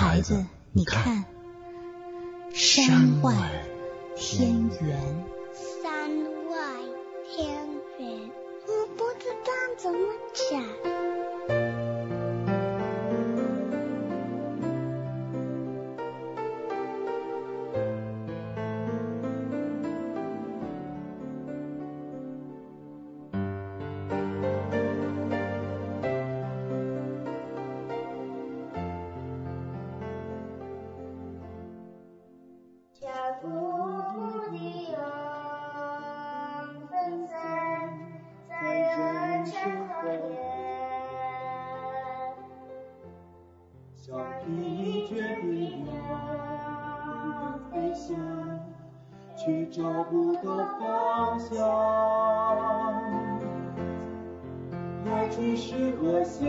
孩子，你看，山外天圆。 山外天圆，我不知道怎么讲。 去找不到方向，来去是何心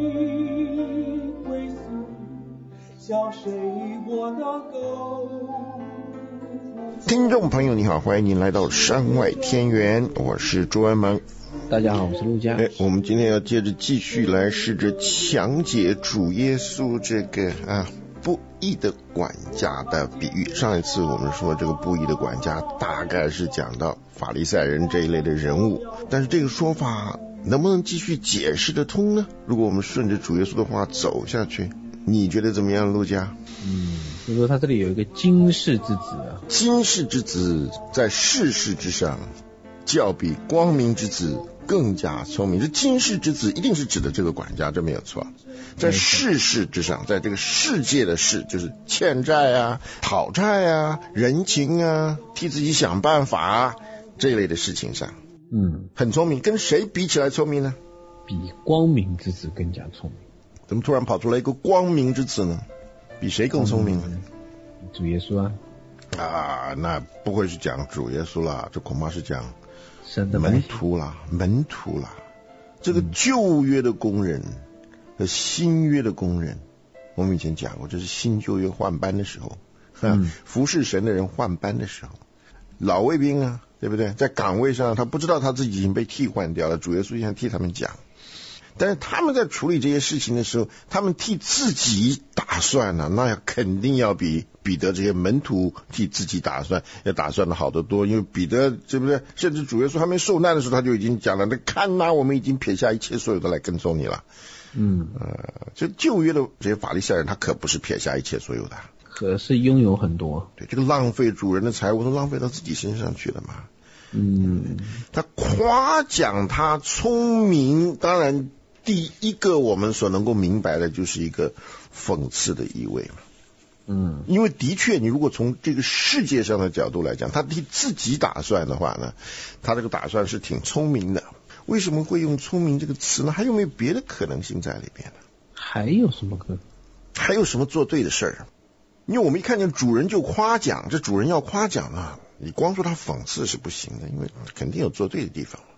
归宿，向谁我能够？ 听众朋友你好，欢迎您来到山外天圆，我是朱文萌。 大家好，我是陆家。 我们今天要接着继续来试着强解主耶稣这个不义的管家的比喻。上一次我们说这个不义的管家大概是讲到法利赛人这一类的人物，但是这个说法能不能继续解释得通呢？如果我们顺着主耶稣的话走下去，你觉得怎么样，陆家？ 就说他这里有一个经世之子啊， 经世之子在世事之上，较比光明之子更加聪明。这经世之子一定是指的这个管家，这没有错。在世事之上，在这个世界的事，就是欠债啊、讨债啊、人情啊、替自己想办法啊这一类的事情上，很聪明。跟谁比起来聪明呢？ 比光明之子更加聪明。 怎么突然跑出来一个光明之子呢？比谁更聪明呢？ 主耶稣啊。 那不会是讲主耶稣啦，这恐怕是讲神的门徒啦。这个旧约的工人和新约的工人，我们以前讲过，这是新旧约换班的时候，服侍神的人换班的时候，老卫兵啊，对不对？在岗位上他不知道他自己已经被替换掉了，主耶稣现在替他们讲。但是他们在处理这些事情的时候，他们替自己打算呢，那肯定要比彼得这些门徒替自己打算要打算的好得多。因为彼得，对不对？甚至主耶稣还没受难的时候，他就已经讲了，那看我们已经撇下一切所有的来跟从你了。这旧约的这些法利赛人，他可不是撇下一切所有的， 可是拥有很多。 对，这个浪费主人的财物都浪费到自己身上去了嘛。他夸奖他聪明，当然第一个我们所能够明白的就是一个讽刺的意味嘛。因为的确，你如果从这个世界上的角度来讲，他替自己打算的话呢，他这个打算是挺聪明的。为什么会用聪明这个词呢？还有没有别的可能性在里边呢？ 还有什么可能？ 还有什么做对的事儿？因为我们一看见主人就夸奖，这主人要夸奖啊，你光说他讽刺是不行的，因为肯定有做对的地方。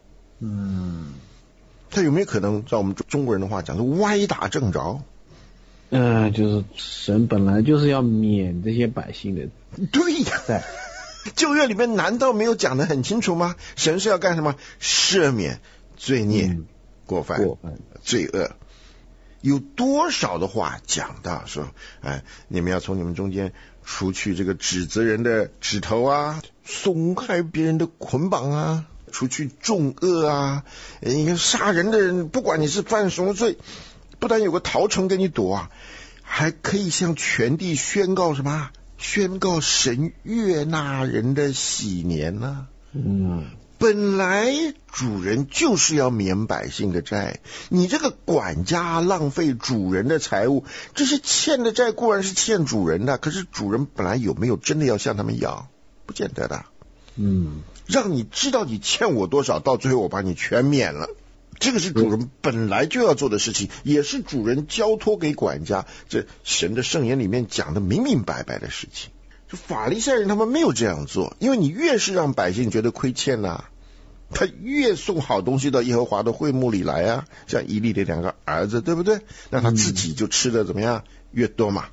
他有没有可能照我们中国人的话讲是歪打正着？ 就是神本来就是要免这些百姓的。 对呀，旧约里面难道没有讲得很清楚吗？神是要干什么？赦免罪孽、过犯、罪恶。有多少的话讲到说，你们要从你们中间除去这个指责人的指头啊，松开别人的捆绑啊，除去重恶啊，你看杀人的人，不管你是犯什么罪，不但有个逃城给你躲啊，还可以向全地宣告什么？宣告神悦纳人的喜年啊。本来主人就是要免百姓的债，你这个管家浪费主人的财物，这些欠的债固然是欠主人的，可是主人本来有没有真的要向他们要？不见得的。让你知道你欠我多少，到最后我把你全免了，这个是主人本来就要做的事情，也是主人交托给管家，这神的圣言里面讲的明明白白的事情。就法利赛人他们没有这样做，因为你越是让百姓觉得亏欠他越送好东西到耶和华的会幕里来啊，像以利的两个儿子，对不对？那他自己就吃的怎么样？越多嘛。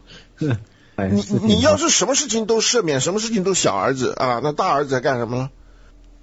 你要是什么事情都赦免，什么事情都小儿子啊，那大儿子在干什么呢？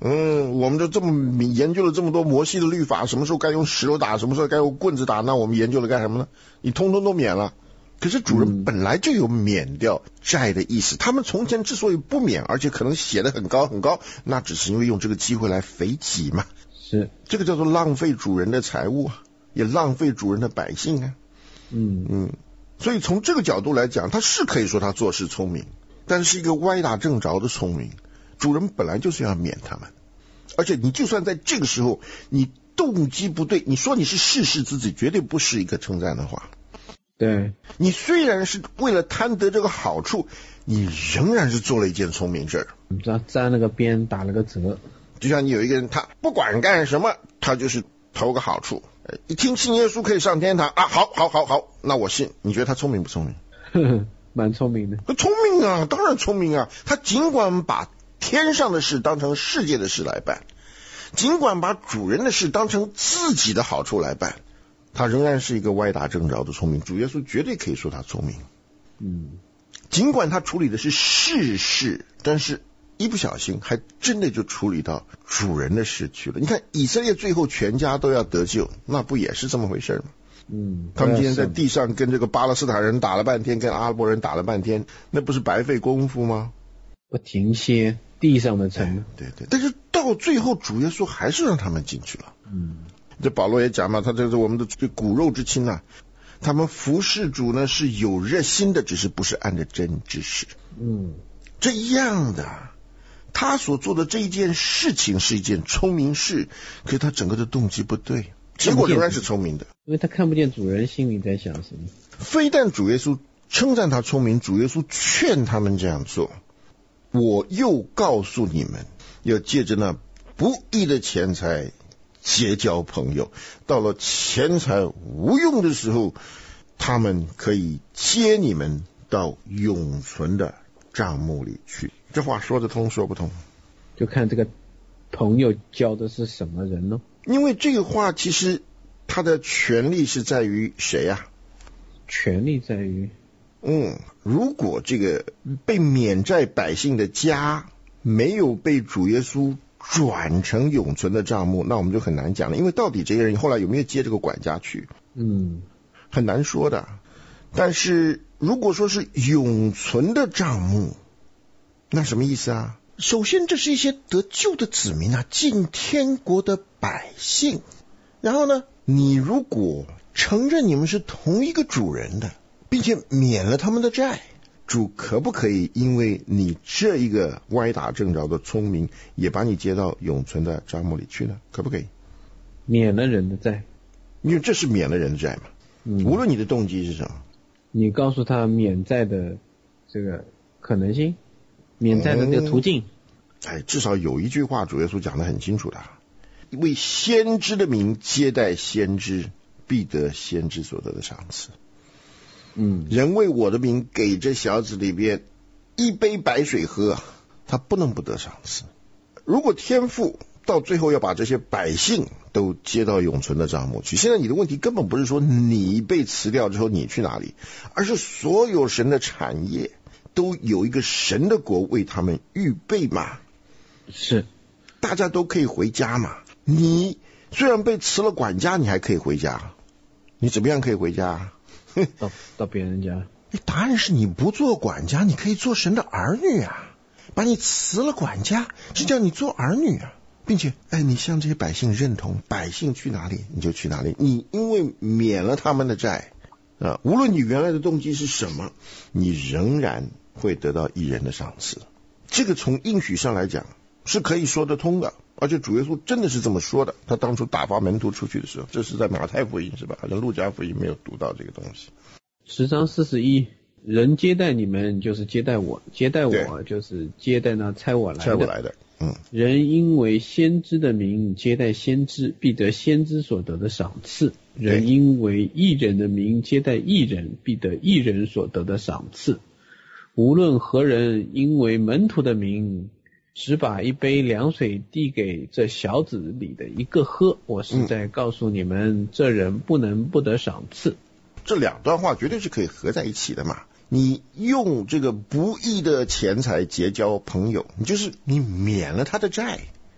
我们就这么研究了这么多摩西的律法，什么时候该用石头打，什么时候该用棍子打，那我们研究了干什么呢？你通通都免了。可是主人本来就有免掉债的意思，他们从前之所以不免，而且可能写得很高很高，那只是因为用这个机会来肥己嘛。 是， 这个叫做浪费主人的财物啊，也浪费主人的百姓啊。所以从这个角度来讲，他是可以说他做事聪明，但是一个歪打正着的聪明。主人本来就是要免他们，而且你就算在这个时候你动机不对，你说你是世事之子，绝对不是一个称赞的话。 对， 你虽然是为了贪得这个好处，你仍然是做了一件聪明事。 沾了个边，打了个折。 就像你有一个人，他不管干什么，他就是图个好处。一听信耶稣可以上天堂啊，好，那我信。你觉得他聪明不聪明？ 蛮聪明的。 聪明啊，当然聪明啊。他尽管把天上的事当成世界的事来办，尽管把主人的事当成自己的好处来办，他仍然是一个歪打正着的聪明。主耶稣绝对可以说他聪明。尽管他处理的是世事，但是一不小心还真的就处理到主人的事去了。你看以色列最后全家都要得救，那不也是这么回事吗？他们今天在地上跟这个巴勒斯坦人打了半天，跟阿拉伯人打了半天，那不是白费功夫吗？ 不停歇地上的城。 对，但是到最后主耶稣还是让他们进去了。这保罗也讲嘛，他这是我们的骨肉之亲啊，他们服侍主呢是有热心的，只是不是按着真知识。这样的他所做的这一件事情是一件聪明事，可是他整个的动机不对，结果仍然是聪明的， 因为他看不见主人心里在想什么。 非但主耶稣称赞他聪明，主耶稣劝他们这样做。我又告诉你们，要借着那不义的钱财结交朋友，到了钱财无用的时候，他们可以接你们到永存的账目里去。这话说得通说不通， 就看这个朋友交的是什么人咯。 因为这个话其实他的权利是在于谁啊？ 权利在于如果这个被免债百姓的家没有被主耶稣转成永存的账目，那我们就很难讲了。因为到底这些人后来有没有接这个管家去，很难说的。但是如果说是永存的账目，那什么意思啊？首先这是一些得救的子民啊，进天国的百姓。然后呢，你如果承认你们是同一个主人的，并且免了他们的债，主可不可以因为你这一个歪打正着的聪明，也把你接到永存的账目里去呢？可不可以？ 免了人的债， 因为这是免了人的债嘛。无论你的动机是什么， 你告诉他免债的这个可能性，免债的这个途径。 至少有一句话主耶稣讲得很清楚的，为先知的名接待先知，必得先知所得的赏赐。人为我的名给这小子里边一杯白水喝，他不能不得赏赐。如果天父到最后要把这些百姓都接到永存的账目去，现在你的问题根本不是说你被辞掉之后你去哪里，而是所有神的产业都有一个神的国为他们预备嘛。 是， 大家都可以回家嘛。你虽然被辞了管家，你还可以回家。你怎么样可以回家？ 到别人家。 答案是你不做管家，你可以做神的儿女啊。把你辞了管家，是叫你做儿女啊，并且你向这些百姓认同，百姓去哪里你就去哪里。你因为免了他们的债无论你原来的动机是什么，你仍然会得到义人的赏赐。这个从应许上来讲是可以说得通的，而且主耶稣真的是这么说的。他当初打发门徒出去的时候，这是在马太福音是吧？好像路加福音没有读到这个东西。 10章41，人接待你们就是接待我，接待我就是接待那差我来的。人因为先知的名接待先知，必得先知所得的赏赐。人因为义人的名接待义人，必得义人所得的赏赐。无论何人因为门徒的名只把一杯凉水递给这小子里的一个喝，我是在告诉你们，这人不能不得赏赐。 这两段话绝对是可以合在一起的嘛。你用这个不义的钱财结交朋友，你就是你免了他的债，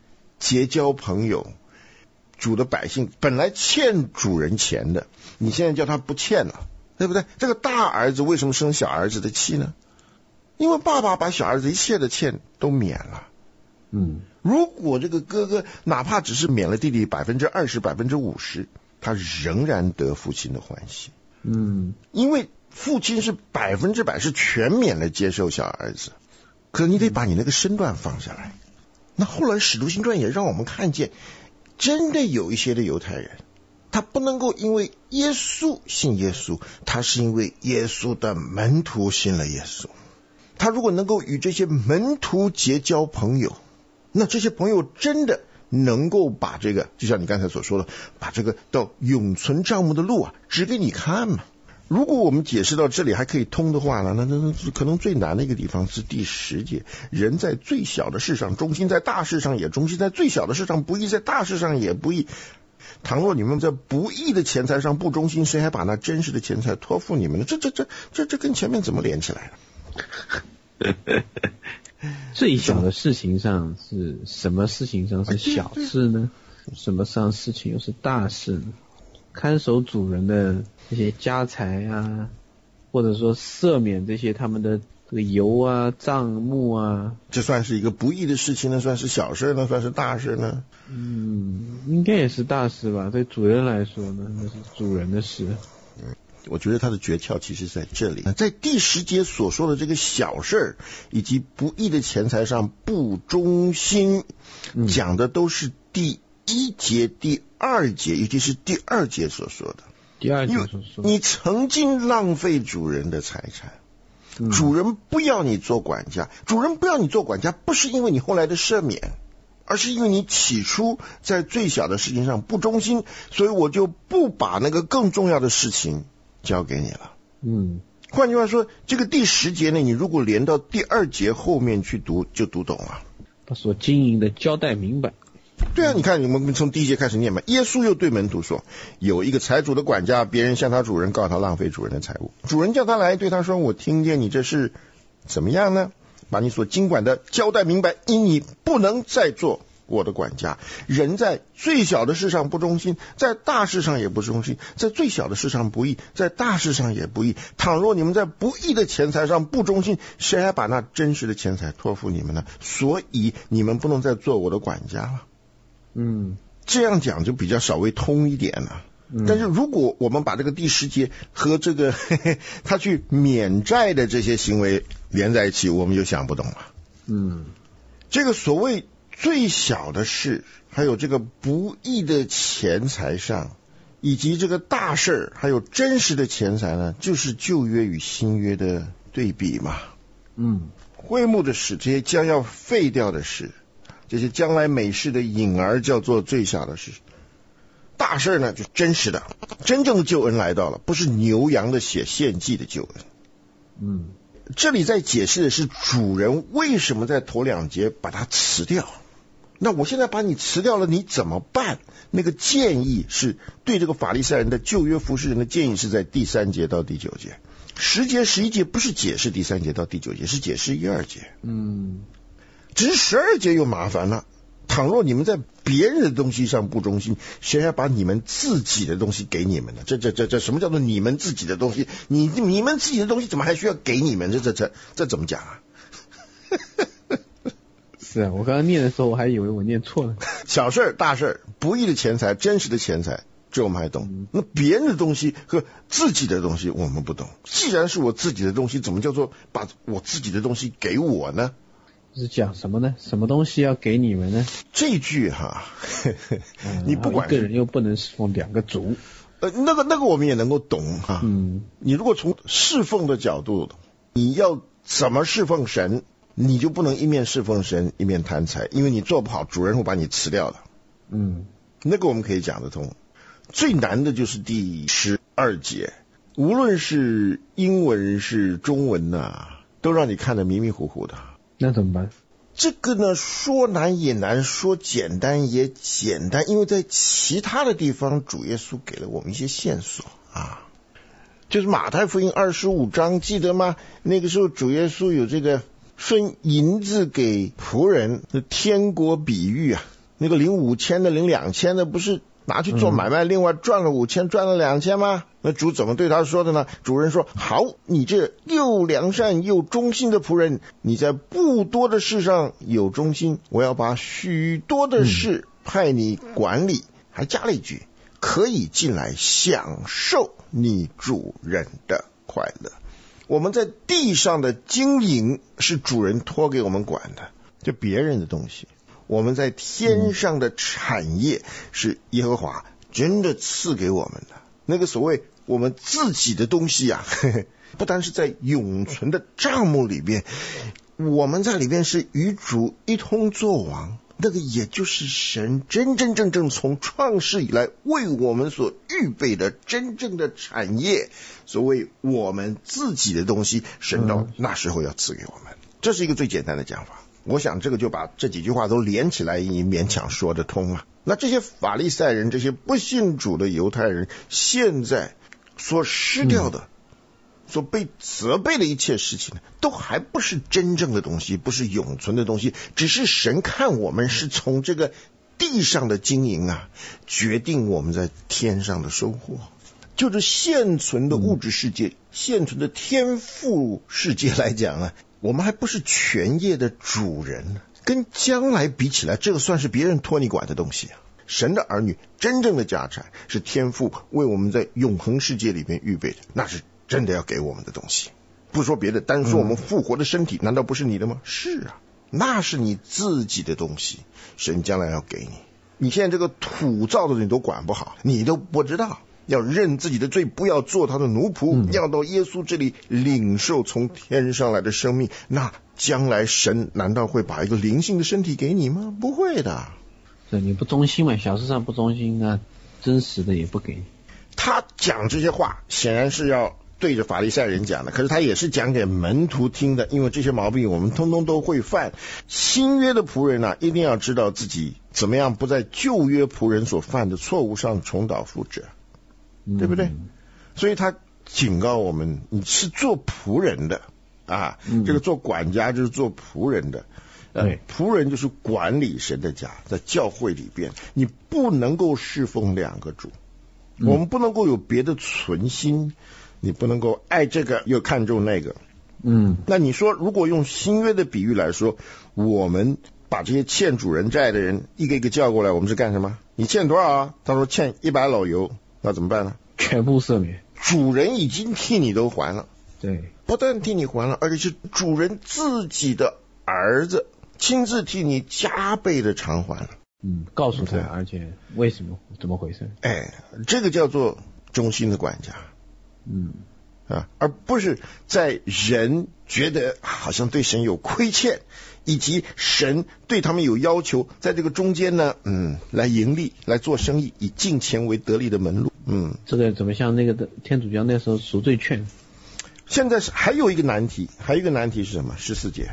结交朋友。主的百姓本来欠主人钱的，你现在叫他不欠了，对不对？这个大儿子为什么生小儿子的气呢？因为爸爸把小儿子一切的欠都免了。如果这个哥哥哪怕只是免了弟弟 20%、50%， 他仍然得父亲的欢喜。因为父亲是100%是全免了接受小儿子，可你得把你那个身段放下来。那后来使徒行传也让我们看见，真的有一些的犹太人，他不能够因为耶稣信耶稣，他是因为耶稣的门徒信了耶稣。他如果能够与这些门徒结交朋友，那这些朋友真的能够把这个，就像你刚才所说的，把这个到永存帐幕的路指给你看嘛。如果我们解释到这里还可以通的话呢，那可能最难的一个地方是第10节，人在最小的事上忠心，在大事上也忠心，在最小的事上不义，在大事上也不义。倘若你们在不义的钱财上不忠心，谁还把那真实的钱财托付你们呢？这跟前面怎么连起来了？ 最小的事情上是什么事情上是小事呢？什么上事情又是大事呢？看守主人的这些家财啊，或者说赦免这些他们的这个油啊、账目啊， 这算是一个不义的事情呢？算是小事呢？算是大事呢？ 应该也是大事吧。对主人来说呢，那是主人的事。 我觉得他的诀窍其实在这里，在第10节所说的这个小事以及不义的钱财上不忠心，讲的都是第1节、第2节，尤其是第2节所说的。 第2节所说， 你曾经浪费主人的财产，主人不要你做管家，主人不要你做管家，不是因为你后来的赦免，而是因为你起初在最小的事情上不忠心，所以我就不把那个更重要的事情交给你了。换句话说，这个第10节呢，你如果连到第2节后面去读，就读懂了， 把所经营的交代明白。 对啊，你看，我们从第1节开始念嘛。耶稣又对门徒说，有一个财主的管家，别人向他主人告他浪费主人的财物，主人叫他来，对他说，我听见你这事怎么样呢？把你所经管的交代明白，因你不能再做我的管家。人在最小的事上不忠心，在大事上也不忠心，在最小的事上不义，在大事上也不义。倘若你们在不义的钱财上不忠心，谁还把那真实的钱财托付你们呢？所以你们不能再做我的管家了。这样讲就比较稍微通一点了。但是如果我们把这个第10节和这个他去免债的这些行为连在一起，我们就想不懂了。这个所谓最小的事，还有这个不义的钱财上，以及这个大事，还有真实的钱财呢，就是旧约与新约的对比嘛。会幕的事，这些将要废掉的事，这些将来美事的影儿叫做最小的事。大事呢，就真实的真正的救恩来到了，不是牛羊的血献祭的救恩。这里在解释的是主人为什么在头2节把它辞掉。那我现在把你辞掉了，你怎么办？那个建议是对这个法利赛人的旧约服事人的建议是在第3节到第9节。10节、11节不是解释第3节到第9节，是解释1、2节。只是12节又麻烦了。倘若你们在别人的东西上不忠心，谁还把你们自己的东西给你们呢？这什么叫做你们自己的东西？你们自己的东西怎么还需要给你们？这怎么讲啊？ 是啊，我刚刚念的时候我还以为我念错了。 小事大事，不义的钱财，真实的钱财，这我们还懂。那别人的东西和自己的东西我们不懂。既然是我自己的东西，怎么叫做把我自己的东西给我呢？ 是讲什么呢？什么东西要给你们呢？ 这句你不管一个人又不能侍奉2个主， 那个我们也能够懂哈。你如果从侍奉的角度，你要怎么侍奉神，你就不能一面侍奉神一面贪财，因为你做不好，主人会把你辞掉的。那个我们可以讲得通。最难的就是第12节，无论是英文是中文都让你看得迷迷糊糊的。 那怎么办？ 这个呢，说难也难，说简单也简单，因为在其他的地方主耶稣给了我们一些线索就是马太福音25章，记得吗？那个时候主耶稣有这个分银子给仆人的天国比喻那个领5000的领2000的不是拿去做买卖，另外赚了5000赚了2000吗？那主怎么对他说的呢？主人说，好，你这又良善又忠心的仆人，你在不多的事上有忠心，我要把许多的事派你管理。还加了一句，可以进来享受你主人的快乐。我们在地上的经营是主人托给我们管的，就别人的东西。我们在天上的产业是耶和华真的赐给我们的。那个所谓我们自己的东西啊，不单是在永存的账目里边，我们在里边是与主一同作王。那个也就是神真真正正从创世以来为我们所预备的真正的产业，所谓我们自己的东西，神到那时候要赐给我们。这是一个最简单的讲法，我想这个就把这几句话都连起来，也勉强说得通了。那这些法利赛人，这些不信主的犹太人，现在所失掉的，所被责备的一切事情，都还不是真正的东西，不是永存的东西，只是神看我们是从这个地上的经营啊，决定我们在天上的收获。就是现存的物质世界，现存的天赋世界来讲啊，我们还不是全业的主人，跟将来比起来，这个算是别人托你管的东西啊。神的儿女真正的家产是天父为我们在永恒世界里面预备的，那是真的要给我们的东西。不说别的，单说我们复活的身体，难道不是你的吗？是啊，那是你自己的东西，神将来要给你。你现在这个土造的你都管不好，你都不知道要认自己的罪，不要做他的奴仆，要到耶稣这里领受从天上来的生命。那将来神难道会把一个灵性的身体给你吗？不会的。 对，你不忠心嘛，小事上不忠心，那真实的也不给你。 他讲这些话显然是要对着法利赛人讲的，可是他也是讲给门徒听的，因为这些毛病我们通通都会犯。新约的仆人啊，一定要知道自己怎么样不在旧约仆人所犯的错误上重蹈覆辙，对不对？所以他警告我们，你是做仆人的啊，这个做管家就是做仆人的。仆人就是管理神的家，在教会里边你不能够侍奉两个主，我们不能够有别的存心，你不能够爱这个又看重那个。那你说如果用新约的比喻来说，我们把这些欠主人债的人一个一个叫过来，我们是干什么？你欠多少啊？他说欠100篓油，那怎么办呢？ 全部赦免。 主人已经替你都还了， 对， 不但替你还了，而且是主人自己的儿子亲自替你加倍的偿还了。 告诉他，而且为什么怎么回事？ 这个叫做忠心的管家。而不是在人觉得好像对神有亏欠，以及神对他们有要求，在这个中间呢，来盈利，来做生意，以敬钱为得利的门路。 这个怎么像那个天主教那时候赎罪券？ 现在还有一个难题，是什么？14节。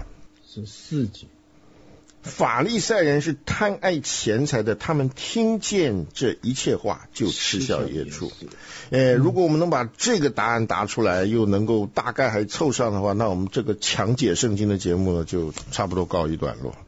14节。 法利赛人是贪爱钱财的，他们听见这一切话就嗤笑野出。如果我们能把这个答案答出来，又能够大概还凑上的话，那我们这个强解圣经的节目呢，就差不多告一段落。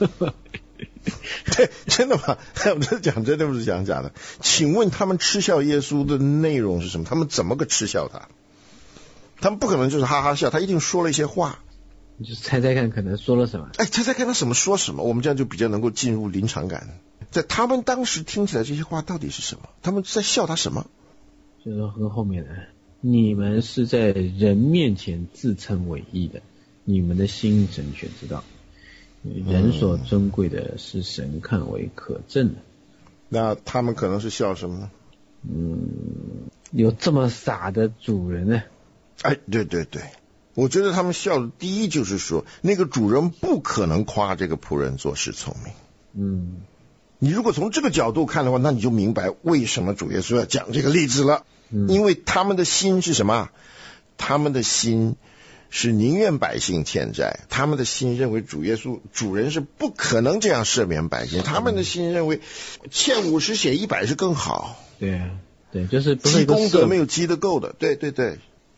对，真的吗？我这讲真的不是讲假的。请问他们嗤笑耶稣的内容是什么？他们怎么个嗤笑他？他们不可能就是哈哈笑，他一定说了一些话。 你就猜猜看，可能说了什么？ 猜猜看他什么说什么，我们这样就比较能够进入临场感。在他们当时听起来这些话到底是什么？他们在笑他什么？ 就是很后面的，你们是在人面前自称为义的，你们的心神全知道，人所尊贵的是神看为可憎的。 那他们可能是笑什么呢？ 有这么傻的主人呢？ 对，我觉得他们笑的第一就是说，那个主人不可能夸这个仆人做事聪明。你如果从这个角度看的话，那你就明白为什么主耶稣要讲这个例子了。因为他们的心是什么？他们的心是宁愿百姓欠债，他们的心认为主耶稣主人是不可能这样赦免百姓，他们的心认为欠50写100是更好。 对，就是不是积功德没有积得够的。对，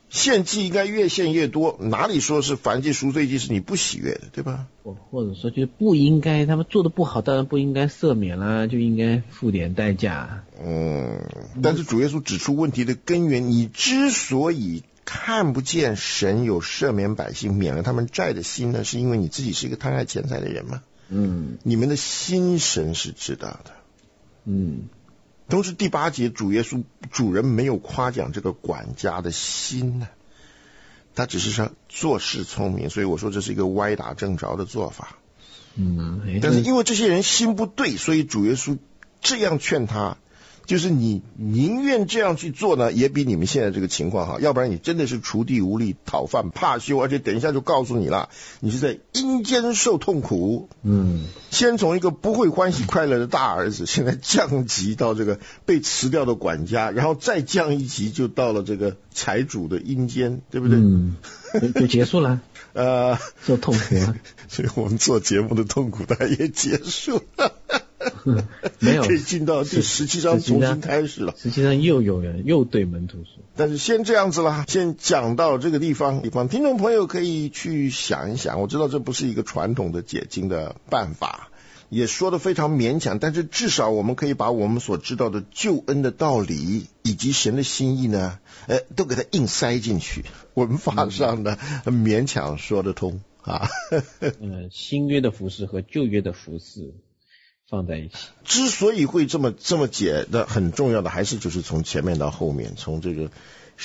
献祭应该越献越多，哪里说是燔祭赎罪祭是你不喜悦的，对吧？ 或者说就是不应该，他们做的不好，当然不应该赦免啦，就应该付点代价。 但是主耶稣指出问题的根源，你之所以看不见神有赦免百姓免了他们债的心呢，是因为你自己是一个贪爱钱财的人吗？你们的心神是知道的。同时第8节主耶稣主人没有夸奖这个管家的心呢，他只是说做事聪明，所以我说这是一个歪打正着的做法。但是因为这些人心不对，所以主耶稣这样劝他，就是你宁愿这样去做呢，也比你们现在这个情况好，要不然你真的是锄地无力，讨饭怕羞，而且等一下就告诉你了，你是在阴间受痛苦。先从一个不会欢喜快乐的大儿子，现在降级到这个被辞掉的管家，然后再降一级就到了这个财主的阴间，对不对？ 就结束了。受痛苦了。 所以我们做节目的痛苦它也结束了。 没有， 可以进到第17章重新开始了。 实际上又有人又对门徒说， 但是先这样子啦，先讲到这个地方，听众朋友可以去想一想。我知道这不是一个传统的解经的办法，也说得非常勉强，但是至少我们可以把我们所知道的救恩的道理以及神的心意呢，都给它硬塞进去，文法上呢勉强说得通啊。 新约的服事和旧约的服事放在一起， 之所以会这么解的，很重要的还是就是从前面到后面，从这个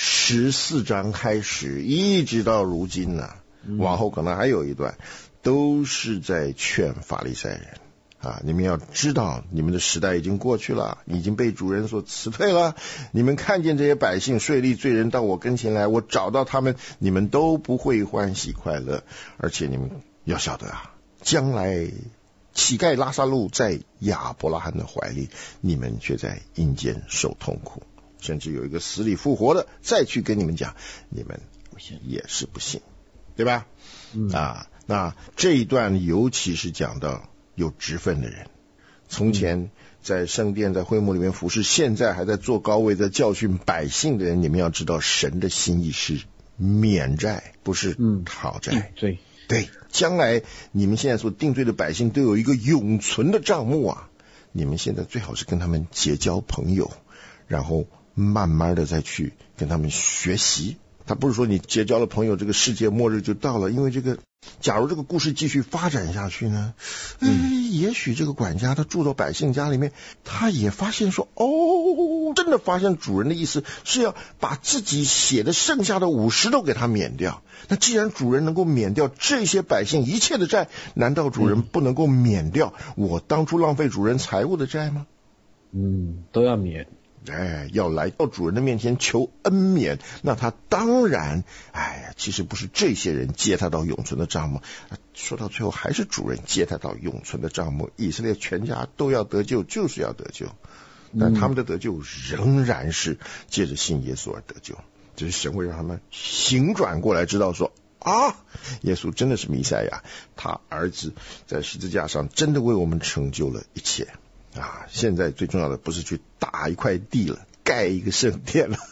14章开始一直到如今呢，往后可能还有一段，都是在劝法利赛人啊，你们要知道你们的时代已经过去了，你已经被主人所辞退了，你们看见这些百姓税吏罪人到我跟前来，我找到他们，你们都不会欢喜快乐，而且你们要晓得啊，将来乞丐拉撒路在亚伯拉罕的怀里，你们却在阴间受痛苦，甚至有一个死里复活的再去跟你们讲，你们也是不信，对吧？那这一段尤其是讲到有职分的人，从前在圣殿在会幕里面服侍，现在还在坐高位在教训百姓的人，你们要知道神的心意是免债，不是讨债。对，将来你们现在所定罪的百姓都有一个永存的账目啊！你们现在最好是跟他们结交朋友，然后慢慢的再去跟他们学习。他不是说你结交了朋友，这个世界末日就到了，因为这个假如这个故事继续发展下去呢，也许这个管家他住到百姓家里面，他也发现说，真的发现主人的意思是要把自己写的剩下的50都给他免掉。那既然主人能够免掉这些百姓一切的债，难道主人不能够免掉我当初浪费主人财物的债吗？ 都要免。 要来到主人的面前求恩免，那他当然其实不是这些人接他到永存的帐幕，说到最后还是主人接他到永存的帐幕，以色列全家都要得救，就是要得救，但他们的得救仍然是借着信耶稣而得救，就是神会让他们醒转过来，知道说耶稣真的是弥赛亚，他儿子在十字架上真的为我们成就了一切现在最重要的不是去打一块地了，盖一个圣殿了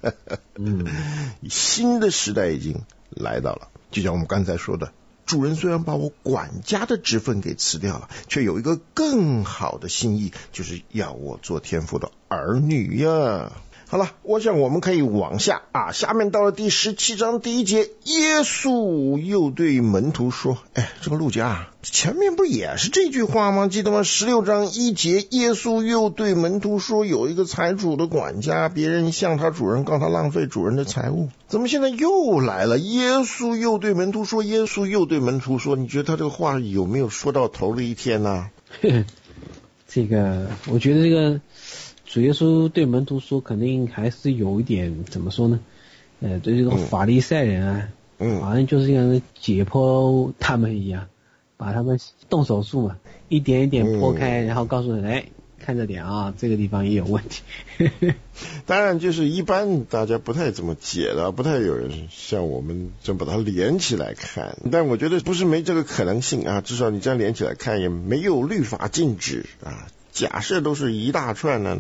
新的时代已经来到了，就像我们刚才说的，主人虽然把我管家的职分给辞掉了，却有一个更好的心意，就是要我做天父的儿女呀。好了，我想我们可以往下下面到了第17章第1节，耶稣又对门徒说，这个路加前面不也是这句话吗？记得吗？16章1节，耶稣又对门徒说，有一个财主的管家，别人向他主人告他浪费主人的财物，怎么现在又来了？耶稣又对门徒说，耶稣又对门徒说，你觉得他这个话有没有说到头的一天呢？ 这个我觉得这个主耶稣对门徒说，肯定还是有一点怎么说呢？对这个法利赛人好像就是像解剖他们一样，把他们动手术嘛，一点一点剖开，然后告诉人，看着点这个地方也有问题。 当然，就是一般大家不太怎么解的，不太有人像我们这么把它连起来看。但我觉得不是没这个可能性至少你这样连起来看，也没有律法禁止假设都是一大串的，那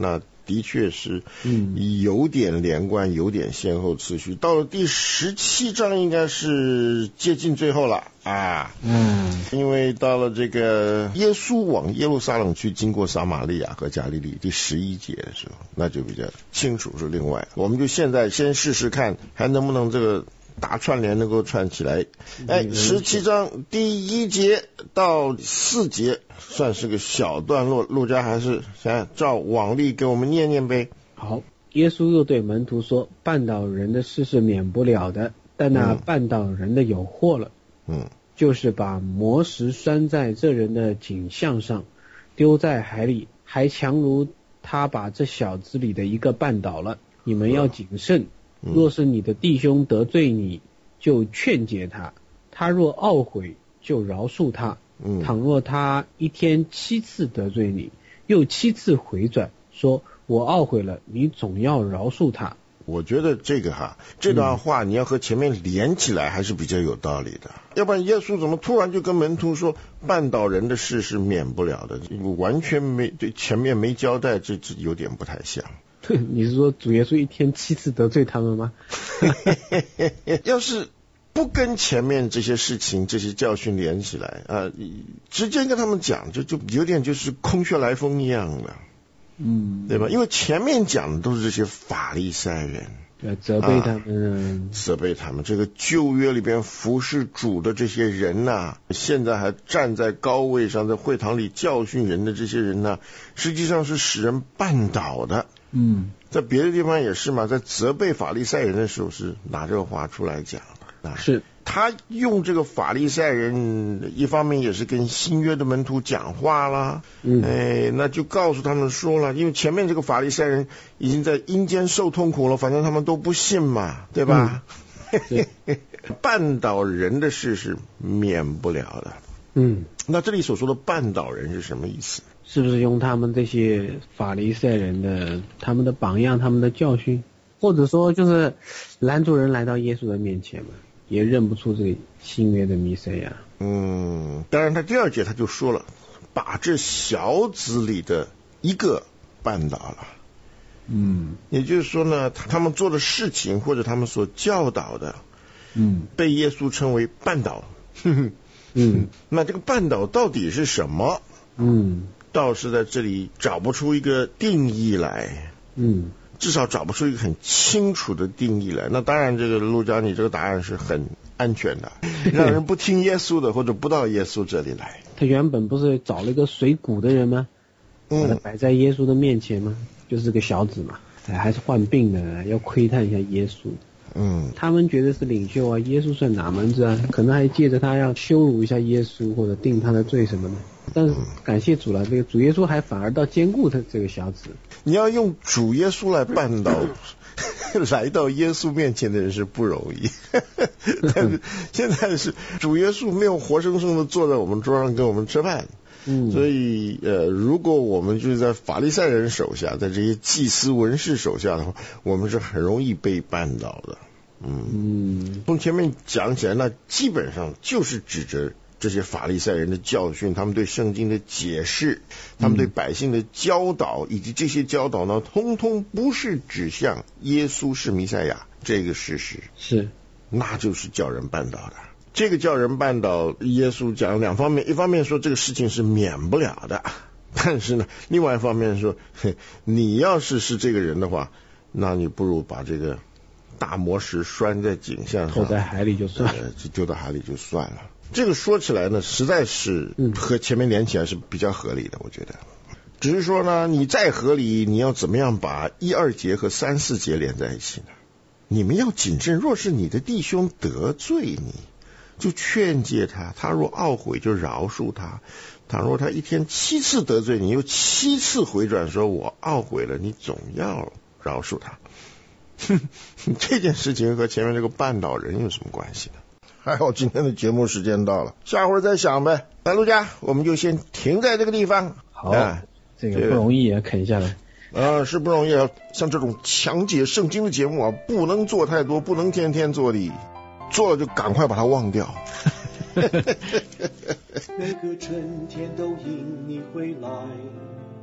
的确是有点连贯，有点先后次序。到了第17章应该是接近最后了啊。因为到了这个耶稣往耶路撒冷去，经过撒玛利亚和加利利，第11节的时候，那就比较清楚是另外。我们就现在先试试看，还能不能这个大串联能够串起来。17章第1节到4节算是个小段落，陆家还是想照往例给我们念念呗。 好，耶稣又对门徒说，绊倒人的事是免不了的，但那绊倒人的有祸了。就是把磨石拴在这人的颈项上，丢在海里，还强如他把这小子里的一个绊倒了。你们要谨慎，若是你的弟兄得罪你，就劝解他，他若懊悔，就饶恕他。倘若他一天7次得罪你，又7次回转，说我懊悔了，你总要饶恕他。 我觉得这段话你要和前面连起来还是比较有道理的，要不然耶稣怎么突然就跟门徒说绊倒人的事是免不了的，完全没对前面没交代，这有点不太像。 你是说主耶稣一天7次得罪他们吗？ 要是不跟前面这些事情这些教训连起来直接跟他们讲，就有点就是空穴来风一样了。对吧？因为前面讲的都是这些法利赛人， 责备他们， 责备他们。这个旧约里边服侍主的这些人现在还站在高位上，在会堂里教训人的这些人实际上是使人绊倒的。在别的地方也是嘛，在责备法利赛人的时候是拿这个话出来讲的。 是他用这个法利赛人，一方面也是跟新约的门徒讲话啦，那就告诉他们说了，因为前面这个法利赛人已经在阴间受痛苦了，反正他们都不信嘛，对吧？绊倒人的事是免不了的。那这里所说的绊倒人是什么意思？ 是不是用他们这些法利赛人的他们的榜样，他们的教训，或者说就是拦住人来到耶稣的面前嘛，也认不出这个新约的弥赛亚。 当然他第2节他就说了，把这小子里的一个绊倒了。也就是说呢，他们做的事情或者他们所教导的，被耶稣称为绊倒。那这个绊倒到底是什么？倒是在这里找不出一个定义来。至少找不出一个很清楚的定义来。那当然这个陆家你这个答案是很安全的，让人不听耶稣的或者不到耶稣这里来。 他原本不是找了一个水谷的人吗？把他摆在耶稣的面前吗？就是个小子嘛，还是患病的，要窥探一下耶稣。他们觉得是领袖啊，耶稣算哪门子啊？可能还借着他要羞辱一下耶稣或者定他的罪什么的。但是感谢主了，这个主耶稣还反而到兼顾他这个小子。 你要用主耶稣来绊倒来到耶稣面前的人是不容易。但是现在是主耶稣没有活生生的坐在我们桌上跟我们吃饭。所以如果我们就是在法利赛人手下，在这些祭司文士手下的话，我们是很容易被绊倒的。从前面讲起来，那基本上就是指着这些法利赛人的教训，他们对圣经的解释，他们对百姓的教导，以及这些教导呢，通通不是指向耶稣是弥赛亚这个事实，那就是叫人绊倒的。这个叫人绊倒，耶稣讲2方面，一方面说这个事情是免不了的，但是呢，另外一方面说，你要是这个人的话，那你不如把这个大磨石拴在颈项上， 投在海里就算了， 丢到海里就算了。这个说起来呢，实在是和前面连起来是比较合理的，我觉得。只是说呢，你再合理，你要怎么样把1、2节和3、4节连在一起呢？你们要谨慎，若是你的弟兄得罪你，就劝诫他，他若懊悔就饶恕他。倘若他一天7次得罪你，又7次回转说我懊悔了，你总要饶恕他。这件事情和前面这个绊倒人有什么关系呢？还好今天的节目时间到了，下回再想呗。来，陆家，我们就先停在这个地方。 好，这个不容易啊，啃下来。 是不容易啊。像这种强解圣经的节目啊，不能做太多，不能天天做的，做了就赶快把它忘掉。 每个春天都因你回来，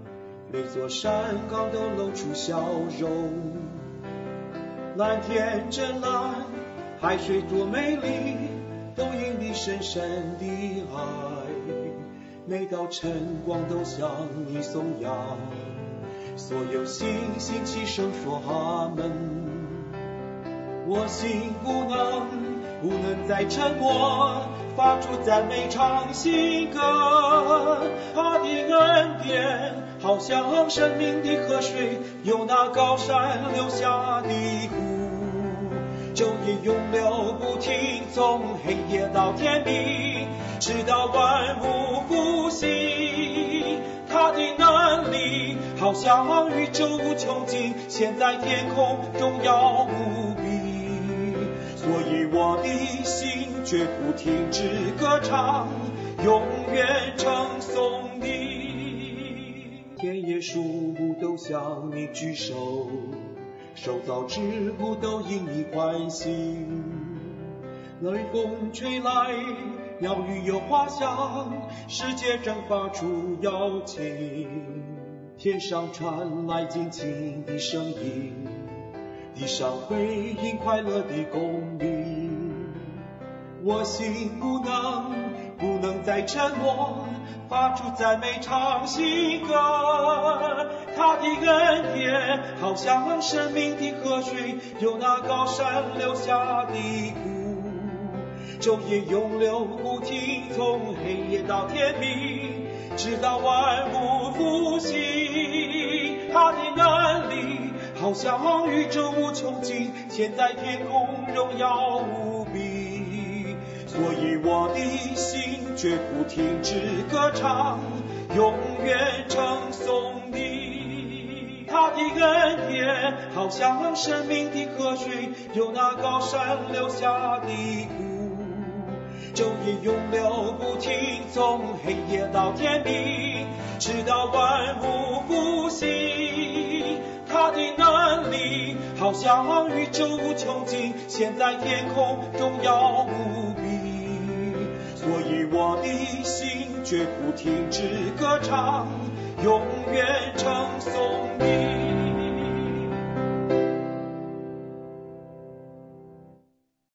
每座山岗都露出笑容。蓝天真蓝，海水多美丽，都因你深深的爱。每道晨光都向你颂扬，所有星星齐声说阿门。我心不能再沉默，发出赞美唱新歌。他的恩典好像生命的河水，由那高山流下的湖，昼夜永流不停，从黑夜到天明，直到万物复兴。他的能力好像宇宙无穷尽，现在天空荣耀无比。所以我的心绝不停止歌唱，永远称颂你。田野树木都向你举手，受造之物都因你欢喜。雷风吹来，鸟语有花香，世界正发出邀请。天上传来尽情的声音，地上回应快乐的公鸣。我心不能再沉默，发出赞美唱新歌。他的恩典好像生命的河水，由那高山流下的湖，昼夜永流不停，从黑夜到天明，直到万物复兴。他的能力好像宇宙无穷尽，现在天空荣耀无比。所以我的心绝不停止歌唱，永远称颂你。他的恩典好像生命的河水，由那高山流下的湖，昼夜永流不停，从黑夜到天明，直到万物复兴。他的能力好像宇宙无穷尽，现在天空荣耀无比。所以我的心绝不停止歌唱，永远称颂你。